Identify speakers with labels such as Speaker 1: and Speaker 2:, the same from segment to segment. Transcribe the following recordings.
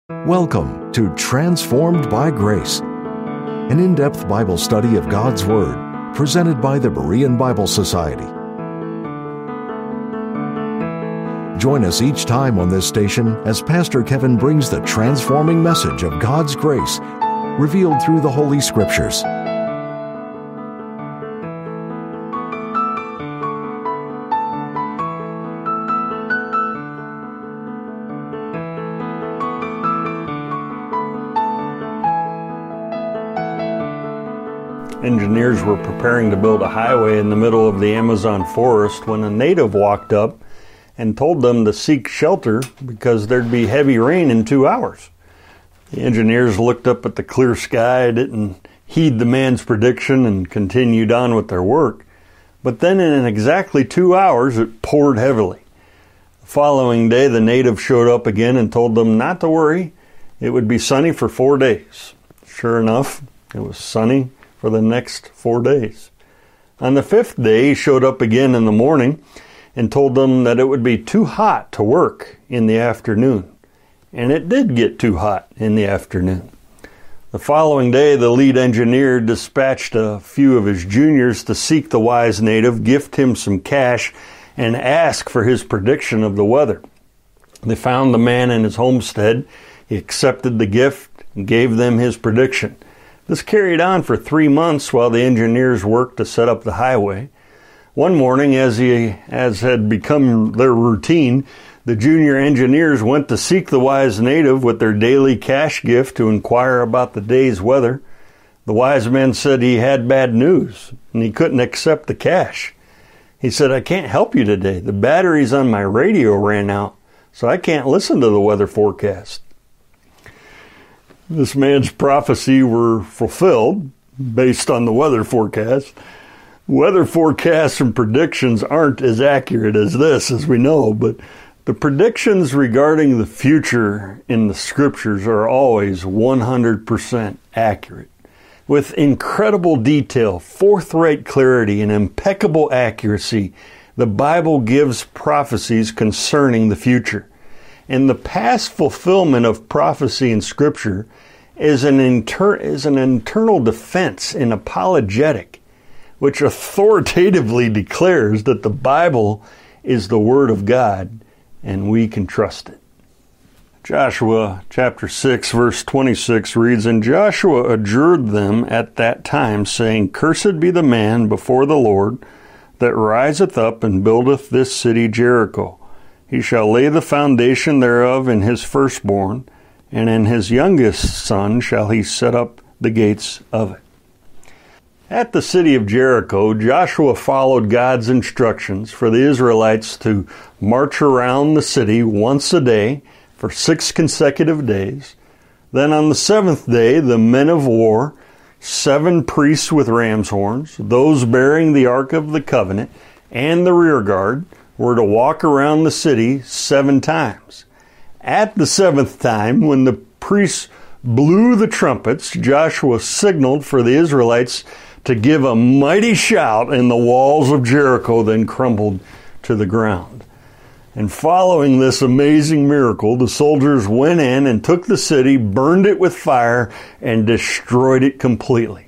Speaker 1: Welcome to Transformed by Grace, an in-depth Bible study of God's Word, presented by the Berean Bible Society. Join us each time on this station as Pastor Kevin brings the transforming message of God's grace, revealed through the Holy Scriptures.
Speaker 2: Engineers were preparing to build a highway in the middle of the Amazon forest when a native walked up and told them to seek shelter because there'd be heavy rain in 2 hours. The engineers looked up at the clear sky, didn't heed the man's prediction, and continued on with their work. But then in exactly 2 hours, it poured heavily. The following day, the native showed up again and told them not to worry. It would be sunny for 4 days. Sure enough, it was sunny for the next 4 days. On the 5th day, he showed up again in the morning and told them that it would be too hot to work in the afternoon. And it did get too hot in the afternoon. The following day, the lead engineer dispatched a few of his juniors to seek the wise native, gift him some cash, and ask for his prediction of the weather. They found the man in his homestead. He accepted the gift and gave them his prediction. This carried on for 3 months while the engineers worked to set up the highway. One morning, as had become their routine, the junior engineers went to seek the wise native with their daily cash gift to inquire about the day's weather. The wise man said he had bad news and he couldn't accept the cash. He said, "I can't help you today. The batteries on my radio ran out, so I can't listen to the weather forecast." This man's prophecy were fulfilled based on the weather forecast. Weather forecasts and predictions aren't as accurate as this, as we know, but the predictions regarding the future in the Scriptures are always 100% accurate. With incredible detail, forthright clarity, and impeccable accuracy, the Bible gives prophecies concerning the future. And the past fulfillment of prophecy in Scripture is an internal defense and apologetic, which authoritatively declares that the Bible is the Word of God and we can trust it. Joshua chapter 6 verse 26 reads, "And Joshua adjured them at that time, saying, Cursed be the man before the Lord that riseth up and buildeth this city Jericho. He shall lay the foundation thereof in his firstborn, and in his youngest son shall he set up the gates of it." At the city of Jericho, Joshua followed God's instructions for the Israelites to march around the city once a day for 6 consecutive days. Then on the 7th day, the men of war, 7 priests with ram's horns, those bearing the Ark of the Covenant, and the rear guard, were to walk around the city 7 times. At the 7th time, when the priests blew the trumpets, Joshua signaled for the Israelites to give a mighty shout, and the walls of Jericho then crumbled to the ground. And following this amazing miracle, the soldiers went in and took the city, burned it with fire, and destroyed it completely.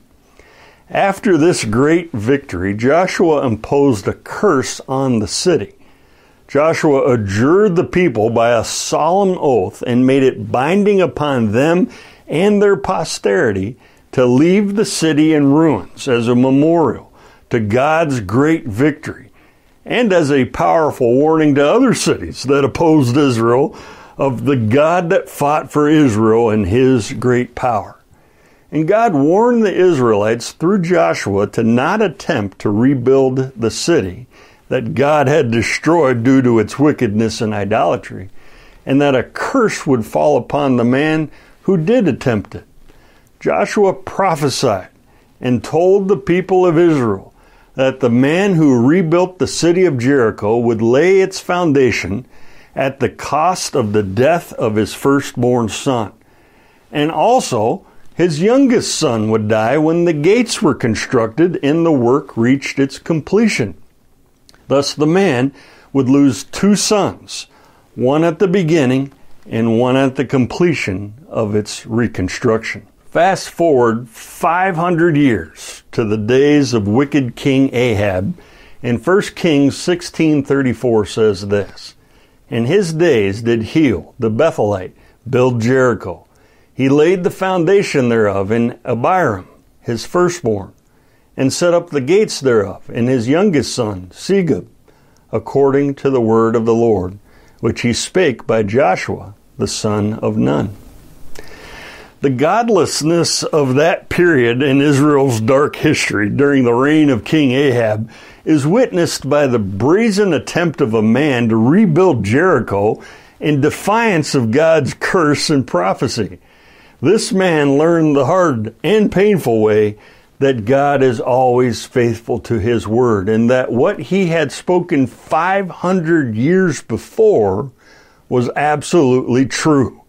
Speaker 2: After this great victory, Joshua imposed a curse on the city. Joshua adjured the people by a solemn oath and made it binding upon them and their posterity to leave the city in ruins as a memorial to God's great victory and as a powerful warning to other cities that opposed Israel of the God that fought for Israel and his great power. And God warned the Israelites through Joshua to not attempt to rebuild the city that God had destroyed due to its wickedness and idolatry, and that a curse would fall upon the man who did attempt it. Joshua prophesied and told the people of Israel that the man who rebuilt the city of Jericho would lay its foundation at the cost of the death of his firstborn son. And also, his youngest son would die when the gates were constructed and the work reached its completion. Thus the man would lose 2 sons, one at the beginning and one at the completion of its reconstruction. Fast forward 500 years to the days of wicked King Ahab, and 1 Kings 16:34 says this, "In his days did Hiel the Bethelite build Jericho. He laid the foundation thereof in Abiram, his firstborn, and set up the gates thereof in his youngest son, Segub, according to the word of the Lord, which he spake by Joshua, the son of Nun." The godlessness of that period in Israel's dark history during the reign of King Ahab is witnessed by the brazen attempt of a man to rebuild Jericho in defiance of God's curse and prophecy. This man learned the hard and painful way that God is always faithful to his word, and that what he had spoken 500 years before was absolutely true.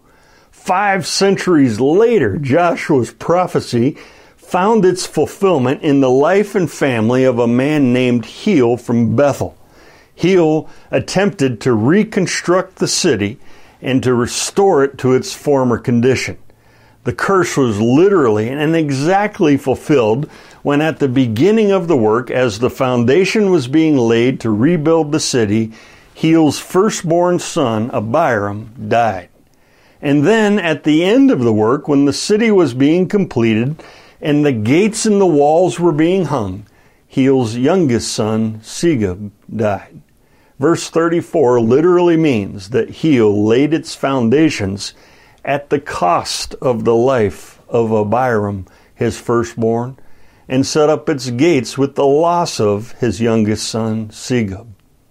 Speaker 2: 5 centuries later, Joshua's prophecy found its fulfillment in the life and family of a man named Hiel from Bethel. Hiel attempted to reconstruct the city and to restore it to its former condition. The curse was literally and exactly fulfilled when at the beginning of the work, as the foundation was being laid to rebuild the city, Hiel's firstborn son, Abiram, died. And then at the end of the work, when the city was being completed and the gates and the walls were being hung, Hiel's youngest son, Segub, died. Verse 34 literally means that Hiel laid its foundations at the cost of the life of Abiram, his firstborn, and set up its gates with the loss of his youngest son, Segub.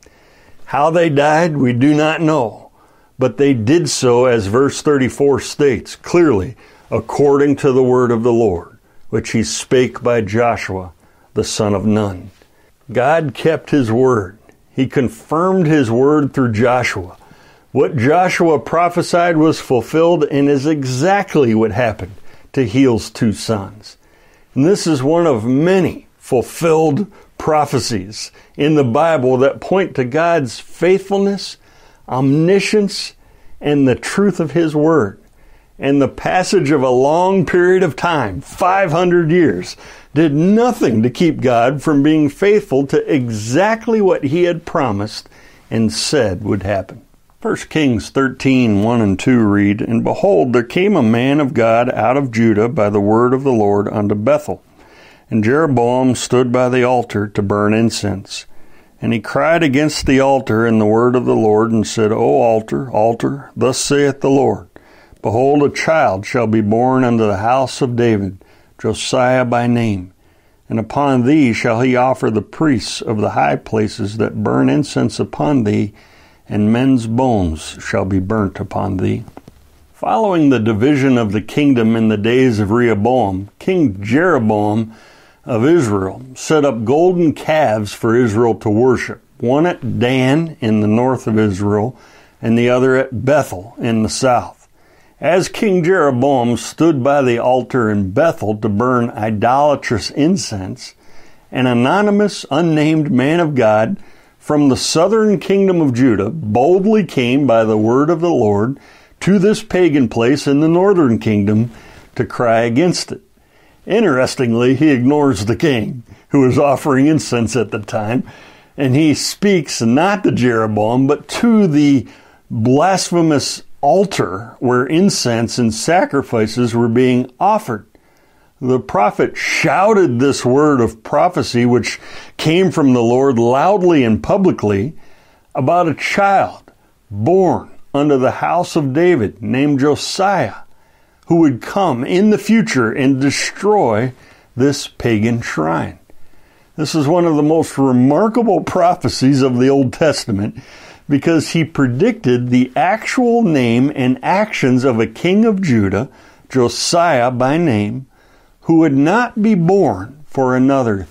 Speaker 2: How they died, we do not know. But they did so, as verse 34 states, clearly, according to the word of the Lord, which he spake by Joshua, the son of Nun. God kept his word. He confirmed his word through Joshua. What Joshua prophesied was fulfilled and is exactly what happened to Hiel's 2 sons. And this is one of many fulfilled prophecies in the Bible that point to God's faithfulness, omniscience, and the truth of his word. And the passage of a long period of time, 500 years, did nothing to keep God from being faithful to exactly what he had promised and said would happen. 1 Kings 13:1 and 2 read, "And behold, there came a man of God out of Judah by the word of the Lord unto Bethel. And Jeroboam stood by the altar to burn incense. And he cried against the altar in the word of the Lord, and said, O altar, altar, thus saith the Lord, Behold, a child shall be born unto the house of David, Josiah by name. And upon thee shall he offer the priests of the high places that burn incense upon thee, and men's bones shall be burnt upon thee." Following the division of the kingdom in the days of Rehoboam, King Jeroboam of Israel set up golden calves for Israel to worship, one at Dan in the north of Israel and the other at Bethel in the south. As King Jeroboam stood by the altar in Bethel to burn idolatrous incense, an anonymous, unnamed man of God from the southern kingdom of Judah boldly came by the word of the Lord to this pagan place in the northern kingdom to cry against it. Interestingly, he ignores the king, who is offering incense at the time, and he speaks not to Jeroboam, but to the blasphemous altar where incense and sacrifices were being offered. The prophet shouted this word of prophecy, which came from the Lord loudly and publicly, about a child born unto the house of David named Josiah, who would come in the future and destroy this pagan shrine. This is one of the most remarkable prophecies of the Old Testament because he predicted the actual name and actions of a king of Judah, Josiah by name, who would not be born for another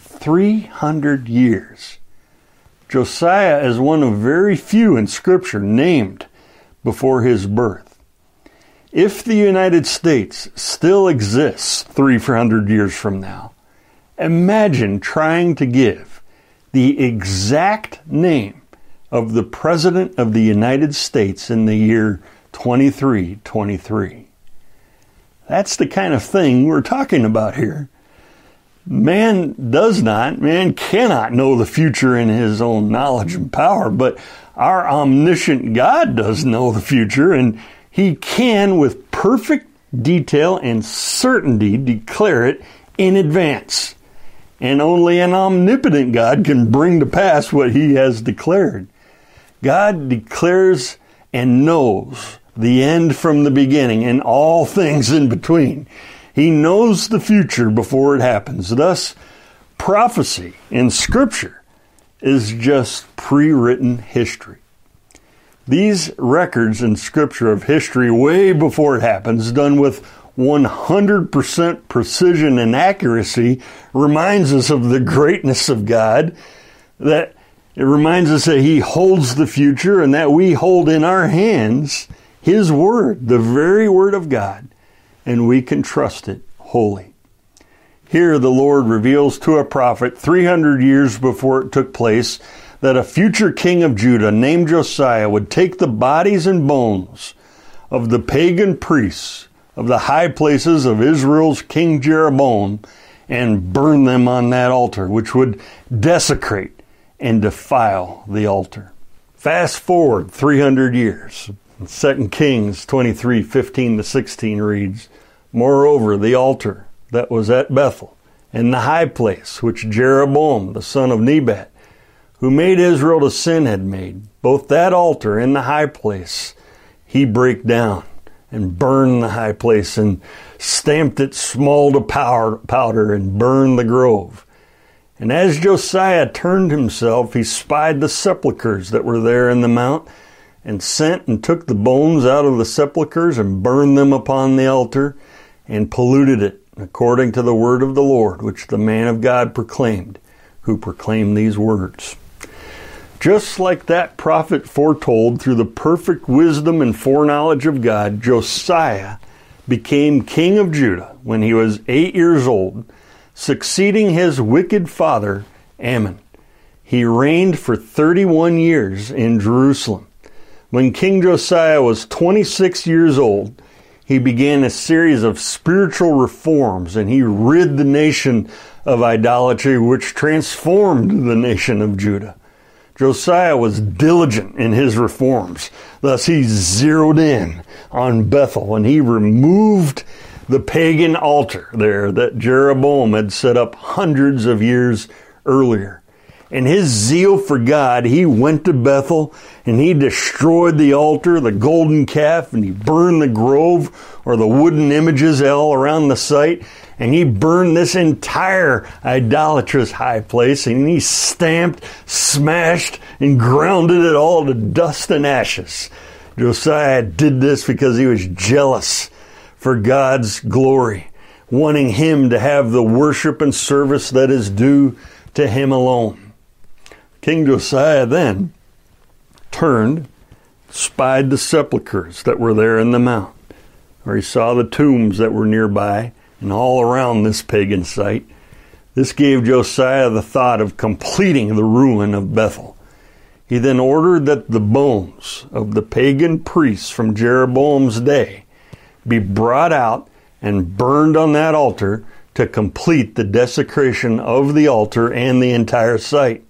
Speaker 2: 300 years. Josiah is one of very few in Scripture named before his birth. If the United States still exists 300 years from now, imagine trying to give the exact name of the President of the United States in the year 23:23. That's the kind of thing we're talking about here. Man cannot know the future in his own knowledge and power, but our omniscient God does know the future, and he can, with perfect detail and certainty, declare it in advance. And only an omnipotent God can bring to pass what he has declared. God declares and knows the end from the beginning and all things in between. He knows the future before it happens. Thus, prophecy in Scripture is just pre-written history. These records in Scripture of history way before it happens, done with 100% precision and accuracy, reminds us of the greatness of God, that it reminds us that he holds the future and that we hold in our hands his word, the very word of God, and we can trust it wholly. Here the Lord reveals to a prophet 300 years before it took place that a future king of Judah named Josiah would take the bodies and bones of the pagan priests of the high places of Israel's King Jeroboam and burn them on that altar, which would desecrate and defile the altar. Fast forward 300 years. 2 Kings 23:15-16 reads, "Moreover, the altar that was at Bethel, and the high place which Jeroboam the son of Nebat, who made Israel to sin, had made, both that altar and the high place, he brake down, and burned the high place, and stamped it small to powder, and burned the grove. And as Josiah turned himself, he spied the sepulchres that were there in the mount, and sent and took the bones out of the sepulchres, and burned them upon the altar, and polluted it, according to the word of the Lord, which the man of God proclaimed, who proclaimed these words." Just like that prophet foretold through the perfect wisdom and foreknowledge of God, Josiah became king of Judah when he was 8 years old, succeeding his wicked father, Amon. He reigned for 31 years in Jerusalem. When King Josiah was 26 years old, he began a series of spiritual reforms, and he rid the nation of idolatry, which transformed the nation of Judah. Josiah was diligent in his reforms. Thus he zeroed in on Bethel, and he removed the pagan altar there that Jeroboam had set up hundreds of years earlier. In his zeal for God, he went to Bethel and he destroyed the altar, the golden calf, and he burned the grove or the wooden images all around the site. And he burned this entire idolatrous high place, and he stamped, smashed, and grounded it all to dust and ashes. Josiah did this because he was jealous for God's glory, wanting him to have the worship and service that is due to him alone. King Josiah then turned, spied the sepulchres that were there in the mount, where he saw the tombs that were nearby and all around this pagan site. This gave Josiah the thought of completing the ruin of Bethel. He then ordered that the bones of the pagan priests from Jeroboam's day be brought out and burned on that altar to complete the desecration of the altar and the entire site.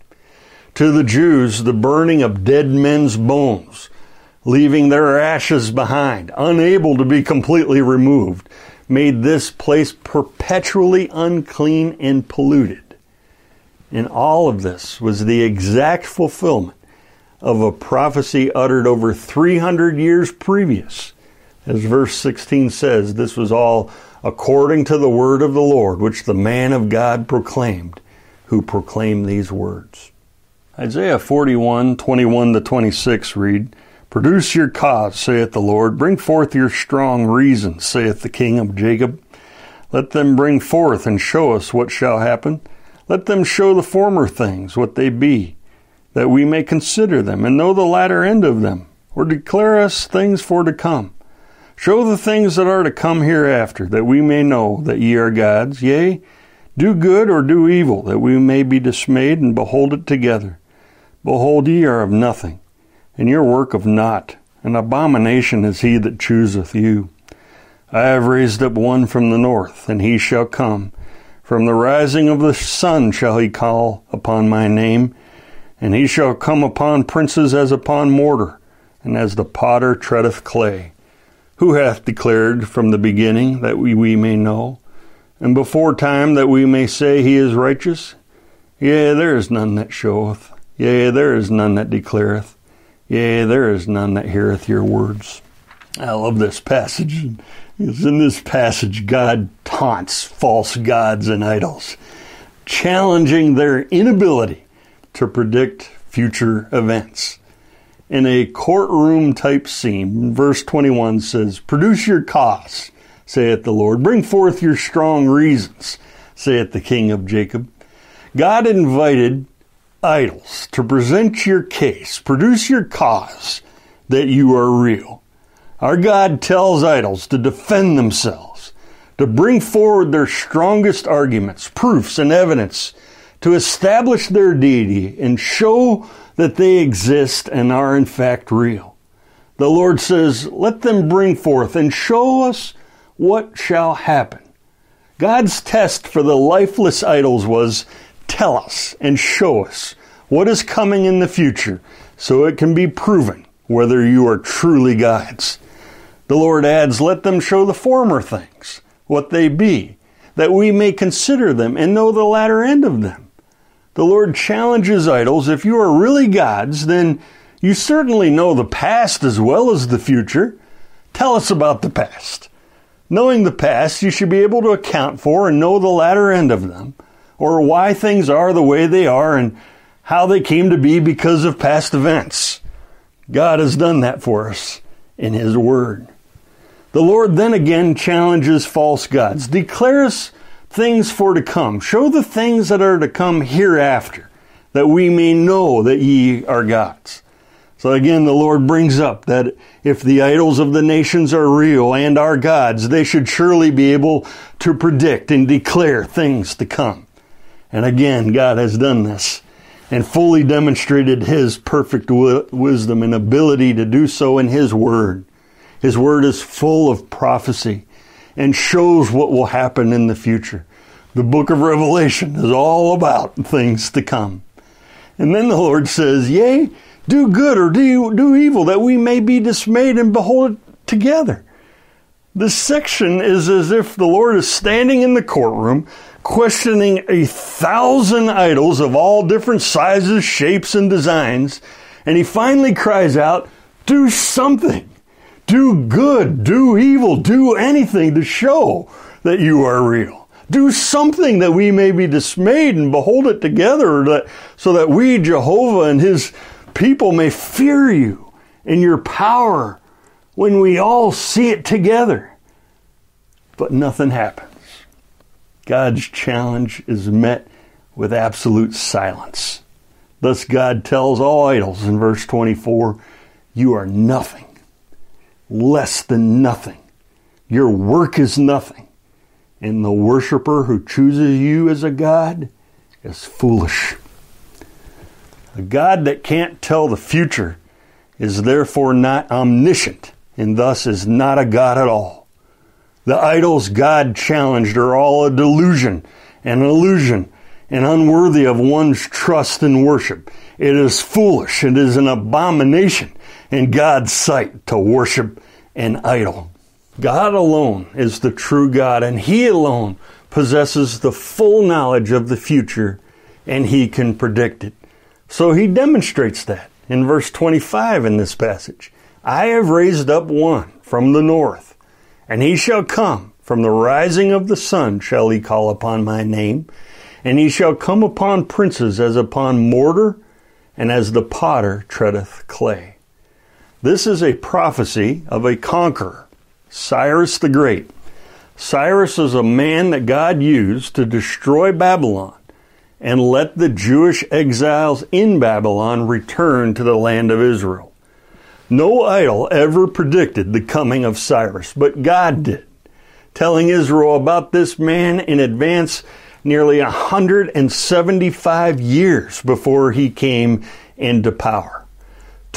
Speaker 2: To the Jews, the burning of dead men's bones, leaving their ashes behind, unable to be completely removed, made this place perpetually unclean and polluted. And all of this was the exact fulfillment of a prophecy uttered over 300 years previous. As verse 16 says, this was all according to the word of the Lord, which the man of God proclaimed, who proclaimed these words. Isaiah 41:21-26 read, "Produce your cause, saith the Lord. Bring forth your strong reason, saith the King of Jacob. Let them bring forth and show us what shall happen. Let them show the former things what they be, that we may consider them and know the latter end of them, or declare us things for to come. Show the things that are to come hereafter, that we may know that ye are gods. Yea, do good or do evil, that we may be dismayed and behold it together. Behold, ye are of nothing, and your work of naught. An abomination is he that chooseth you. I have raised up one from the north, and he shall come. From the rising of the sun shall he call upon my name, and he shall come upon princes as upon mortar, and as the potter treadeth clay. Who hath declared from the beginning that we may know, and before time that we may say he is righteous? Yea, there is none that showeth. Yea, there is none that declareth. Yea, there is none that heareth your words. I love this passage. Because in this passage, God taunts false gods and idols, challenging their inability to predict future events. In a courtroom type scene, verse 21 says, "Produce your cause, saith the Lord. Bring forth your strong reasons, saith the King of Jacob." God invited idols to present your case, produce your cause that you are real. Our God tells idols to defend themselves, to bring forward their strongest arguments, proofs, and evidence, to establish their deity and show that they exist and are in fact real. The Lord says, let them bring forth and show us what shall happen. God's test for the lifeless idols was, tell us and show us what is coming in the future so it can be proven whether you are truly God's. The Lord adds, let them show the former things, what they be, that we may consider them and know the latter end of them. The Lord challenges idols, if you are really God's, then you certainly know the past as well as the future. Tell us about the past. Knowing the past, you should be able to account for and know the latter end of them, or why things are the way they are and how they came to be because of past events. God has done that for us in His Word. The Lord then again challenges false gods. Declares things for to come. Show the things that are to come hereafter, that we may know that ye are gods. So again, the Lord brings up that if the idols of the nations are real and are gods, they should surely be able to predict and declare things to come. And again, God has done this and fully demonstrated His perfect wisdom and ability to do so in His Word. His Word is full of prophecy and shows what will happen in the future. The book of Revelation is all about things to come. And then the Lord says, yea, do good or do evil, that we may be dismayed and behold it together. This section is as if the Lord is standing in the courtroom, questioning 1,000 idols of all different sizes, shapes, and designs, and He finally cries out, do something. Do good, do evil, do anything to show that you are real. Do something that we may be dismayed and behold it together, so that we, Jehovah and His people, may fear you in your power when we all see it together. But nothing happens. God's challenge is met with absolute silence. Thus God tells all idols in verse 24, you are nothing. Less than nothing. Your work is nothing. And the worshiper who chooses you as a god is foolish. A God that can't tell the future is therefore not omniscient and thus is not a God at all. The idols God challenged are all a delusion and an illusion and unworthy of one's trust and worship. It is foolish. It is an abomination in God's sight to worship an idol. God alone is the true God, and He alone possesses the full knowledge of the future, and He can predict it. So He demonstrates that in verse 25 in this passage. I have raised up one from the north, and he shall come. From the rising of the sun shall he call upon my name, and he shall come upon princes as upon mortar, and as the potter treadeth clay. This is a prophecy of a conqueror, Cyrus the Great. Cyrus is a man that God used to destroy Babylon and let the Jewish exiles in Babylon return to the land of Israel. No idol ever predicted the coming of Cyrus, but God did, telling Israel about this man in advance nearly 175 years before he came into power.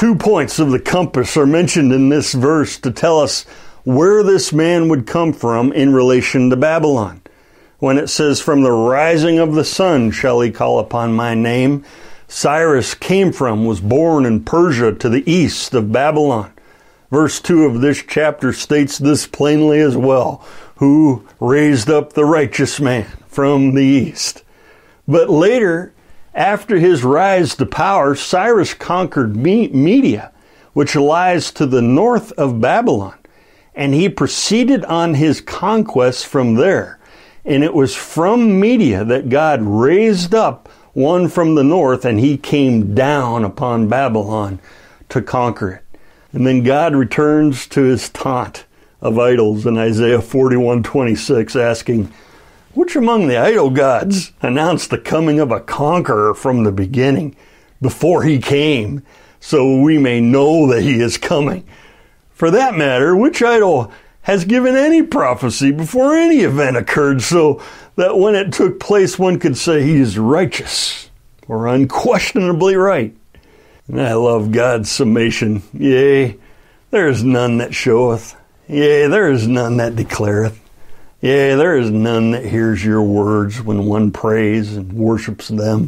Speaker 2: 2 points of the compass are mentioned in this verse to tell us where this man would come from in relation to Babylon. When it says, "From the rising of the sun shall he call upon my name," Cyrus was born in Persia to the east of Babylon. Verse 2 of this chapter states this plainly as well, "who raised up the righteous man from the east." But later, after his rise to power, Cyrus conquered Media, which lies to the north of Babylon, and he proceeded on his conquests from there. And it was from Media that God raised up one from the north, and he came down upon Babylon to conquer it. And then God returns to his taunt of idols in Isaiah 41:26, asking, "Which among the idol gods announced the coming of a conqueror from the beginning, before he came, so we may know that he is coming? For that matter, which idol has given any prophecy before any event occurred, so that when it took place one could say he is righteous or unquestionably right?" And I love God's summation. "Yea, there is none that showeth. Yea, there is none that declareth. Yea, there is none that hears your words when one prays and worships them."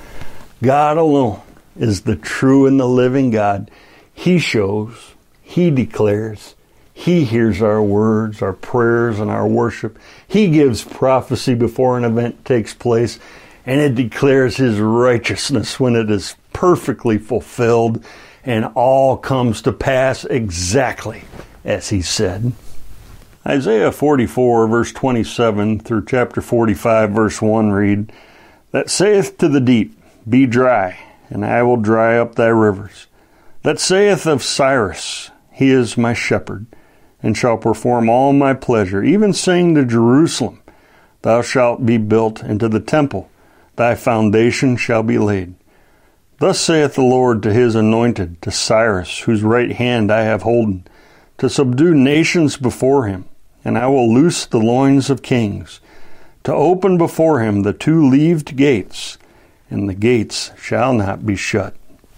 Speaker 2: God alone is the true and the living God. He shows, he declares, he hears our words, our prayers, and our worship. He gives prophecy before an event takes place, and it declares his righteousness when it is perfectly fulfilled, and all comes to pass exactly as he said. Isaiah 44, verse 27 through chapter 45, verse 1 read, "That saith to the deep, Be dry, and I will dry up thy rivers. That saith of Cyrus, He is my shepherd, and shall perform all my pleasure, even saying to Jerusalem, Thou shalt be built into the temple, thy foundation shall be laid. Thus saith the Lord to his anointed, to Cyrus, whose right hand I have holden, to subdue nations before him, and I will loose the loins of kings, to open before him the two-leaved gates, and the gates shall not be shut."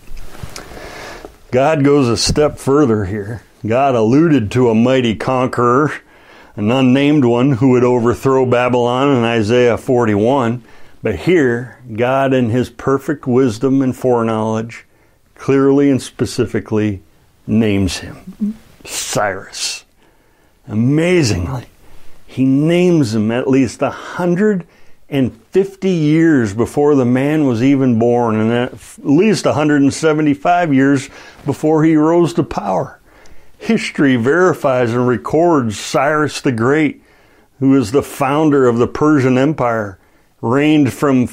Speaker 2: God goes a step further here. God alluded to a mighty conqueror, an unnamed one who would overthrow Babylon in Isaiah 41. But here, God in his perfect wisdom and foreknowledge clearly and specifically names him, Cyrus. Amazingly, he names him at least 150 years before the man was even born, and at least 175 years before he rose to power. History verifies and records Cyrus the Great, who is the founder of the Persian Empire, reigned from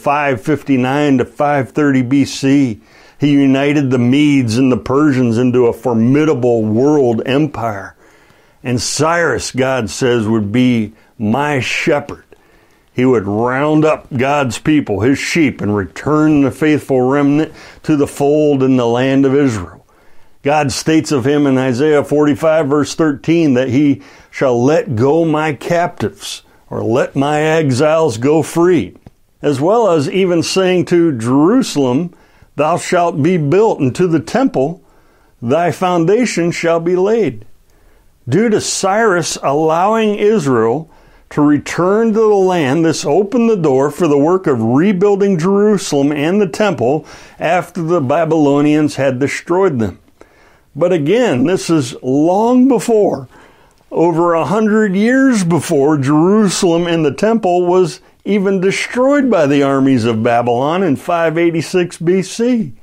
Speaker 2: 559 to 530 BC. He united the Medes and the Persians into a formidable world empire. And Cyrus, God says, would be my shepherd. He would round up God's people, his sheep, and return the faithful remnant to the fold in the land of Israel. God states of him in Isaiah 45, verse 13, that he shall let go my captives, or let my exiles go free, as well as even saying to Jerusalem, Thou shalt be built into the temple, thy foundation shall be laid. Due to Cyrus allowing Israel to return to the land, this opened the door for the work of rebuilding Jerusalem and the temple after the Babylonians had destroyed them. But again, this is long before, over 100 years before Jerusalem and the temple was even destroyed by the armies of Babylon in 586 BC.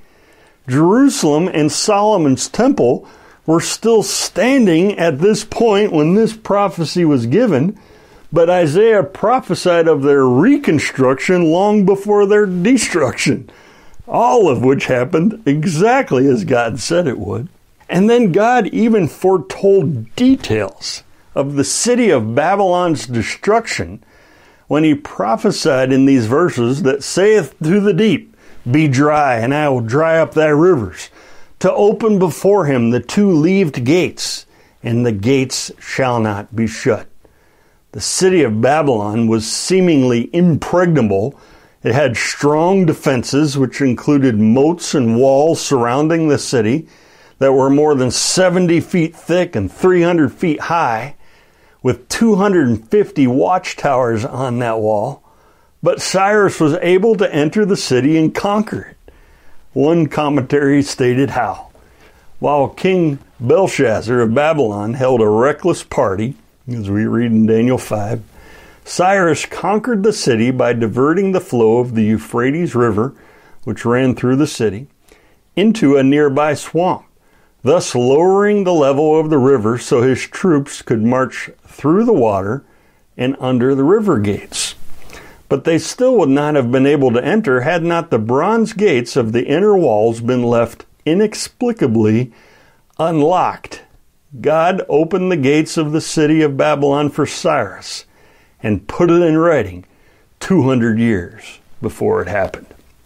Speaker 2: Jerusalem and Solomon's temple were still standing at this point when this prophecy was given, but Isaiah prophesied of their reconstruction long before their destruction, all of which happened exactly as God said it would. And then God even foretold details of the city of Babylon's destruction when he prophesied in these verses that saith to the deep, Be dry, and I will dry up thy rivers, to open before him the two-leaved gates, and the gates shall not be shut. The city of Babylon was seemingly impregnable. It had strong defenses, which included moats and walls surrounding the city. that were more than 70 feet thick and 300 feet high, with 250 watchtowers on that wall. But Cyrus was able to enter the city and conquer it. One commentary stated how, while King Belshazzar of Babylon held a reckless party, as we read in Daniel 5, Cyrus conquered the city by diverting the flow of the Euphrates River, which ran through the city, into a nearby swamp, thus lowering the level of the river so his troops could march through the water and under the river gates. But they still would not have been able to enter had not the bronze gates of the inner walls been left inexplicably unlocked. God opened the gates of the city of Babylon for Cyrus and put it in writing 200 years before it happened.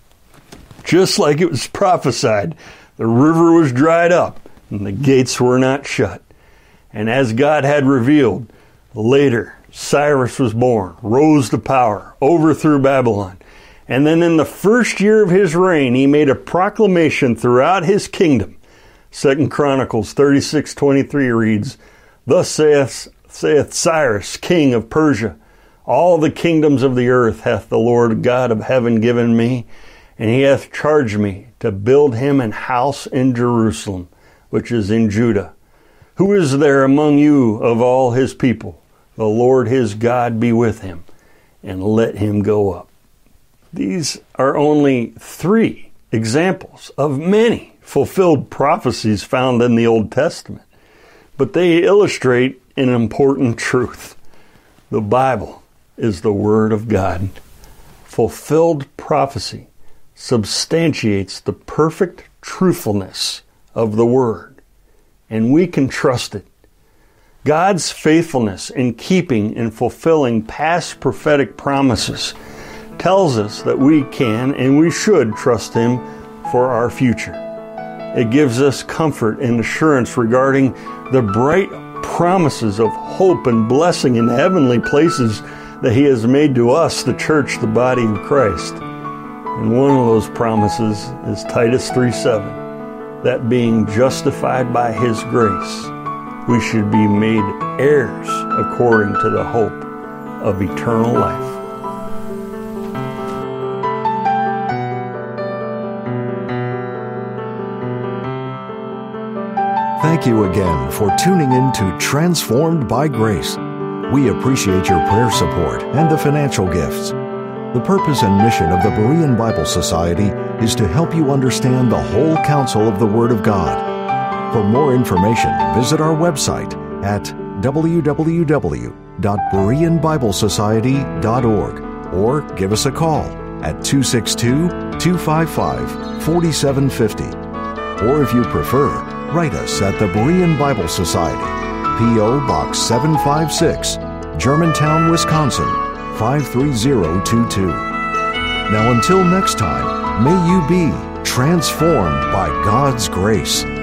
Speaker 2: Just like it was prophesied, the river was dried up and the gates were not shut. And as God had revealed, later Cyrus was born, rose to power, overthrew Babylon. And then in the first year of his reign, he made a proclamation throughout his kingdom. 2 Chronicles 36:23 reads, "Thus saith Cyrus, king of Persia, all the kingdoms of the earth hath the Lord God of heaven given me, and he hath charged me to build him an house in Jerusalem, which is in Judah. Who is there among you of all his people? The Lord his God be with him, and let him go up." These are only 3 examples of many fulfilled prophecies found in the Old Testament, but they illustrate an important truth. The Bible is the Word of God. Fulfilled prophecy substantiates the perfect truthfulness of the Word, and we can trust it. God's faithfulness in keeping and fulfilling past prophetic promises tells us that we can and we should trust Him for our future. It gives us comfort and assurance regarding the bright promises of hope and blessing in heavenly places that He has made to us, the church, the body of Christ. And one of those promises is Titus 3:7, that being justified by His grace, we should be made heirs according to the hope of eternal life.
Speaker 1: Thank you again for tuning in to Transformed by Grace. We appreciate your prayer support and the financial gifts. The purpose and mission of the Berean Bible Society is to help you understand the whole counsel of the Word of God. For more information, visit our website at www.bereanbiblesociety.org or give us a call at 262-255-4750. Or if you prefer, write us at the Berean Bible Society, P.O. Box 756, Germantown, Wisconsin, 53022. Now until next time, may you be transformed by God's grace.